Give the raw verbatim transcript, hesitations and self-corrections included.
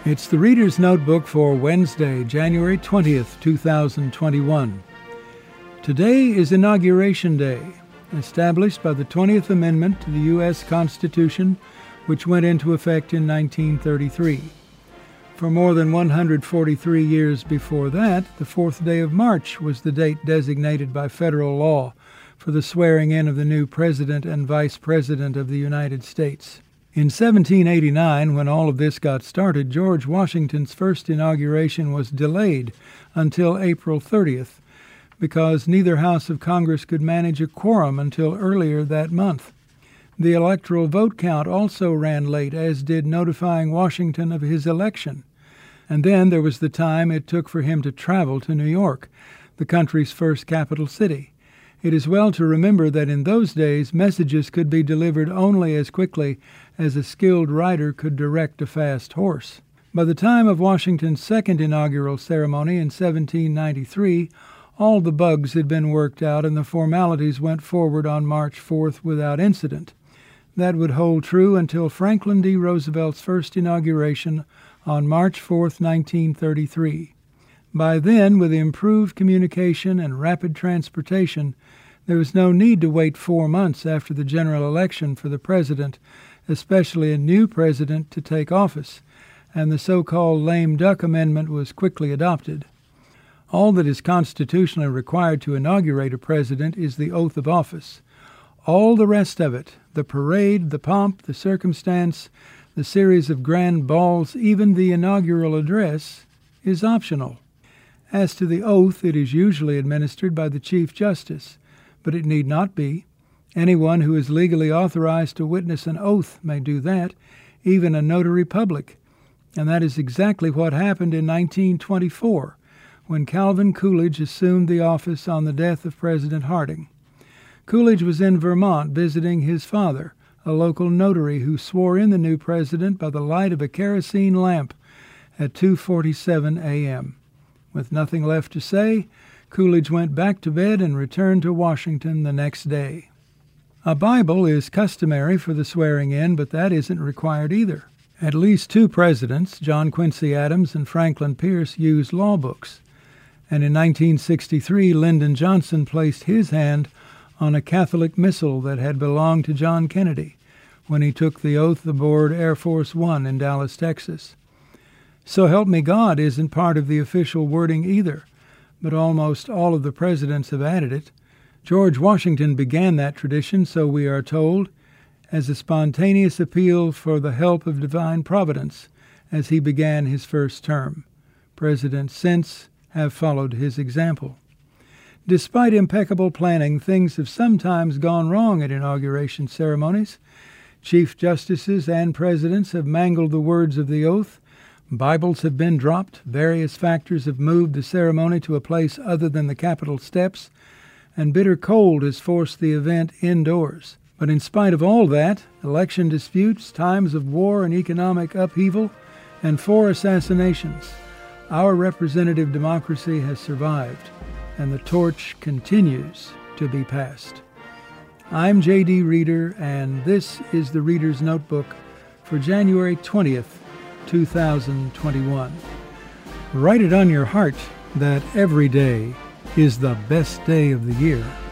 It's the Reader's Notebook for Wednesday, January twentieth, two thousand twenty-one. Today is Inauguration Day, established by the twentieth Amendment to the U S Constitution, which went into effect in nineteen thirty-three. For more than one hundred forty-three years before that, the fourth day of March was the date designated by federal law for the swearing in of the new President and Vice President of the United States. In seventeen eighty-nine, when all of this got started, George Washington's first inauguration was delayed until April thirtieth because neither House of Congress could manage a quorum until earlier that month. The electoral vote count also ran late, as did notifying Washington of his election. And then there was the time it took for him to travel to New York, the country's first capital city. It is well to remember that in those days, messages could be delivered only as quickly as a skilled rider could direct a fast horse. By the time of Washington's second inaugural ceremony in seventeen ninety-three, all the bugs had been worked out and the formalities went forward on March fourth without incident. That would hold true until Franklin D. Roosevelt's first inauguration on March fourth, nineteen thirty-three. By then, with improved communication and rapid transportation, there was no need to wait four months after the general election for the president, especially a new president, to take office, and the so-called lame duck amendment was quickly adopted. All that is constitutionally required to inaugurate a president is the oath of office. All the rest of it, the parade, the pomp, the circumstance, the series of grand balls, even the inaugural address, is optional. As to the oath, it is usually administered by the Chief Justice, but it need not be. Anyone who is legally authorized to witness an oath may do that, even a notary public. And that is exactly what happened in nineteen twenty-four, when Calvin Coolidge assumed the office on the death of President Harding. Coolidge was in Vermont visiting his father, a local notary who swore in the new president by the light of a kerosene lamp at two forty-seven a.m. With nothing left to say, Coolidge went back to bed and returned to Washington the next day. A Bible is customary for the swearing-in, but that isn't required either. At least two presidents, John Quincy Adams and Franklin Pierce, used law books. And in nineteen sixty-three, Lyndon Johnson placed his hand on a Catholic missal that had belonged to John Kennedy when he took the oath aboard Air Force One in Dallas, Texas. So help me God isn't part of the official wording either, but almost all of the presidents have added it. George Washington began that tradition, so we are told, as a spontaneous appeal for the help of divine providence as he began his first term. Presidents since have followed his example. Despite impeccable planning, things have sometimes gone wrong at inauguration ceremonies. Chief justices and presidents have mangled the words of the oath. Bibles have been dropped, various factors have moved the ceremony to a place other than the Capitol steps, and bitter cold has forced the event indoors. But in spite of all that, election disputes, times of war and economic upheaval, and four assassinations, our representative democracy has survived, and the torch continues to be passed. I'm J D Reader, and this is the Reader's Notebook for January twentieth, two thousand twenty-one. Write it on your heart that every day is the best day of the year.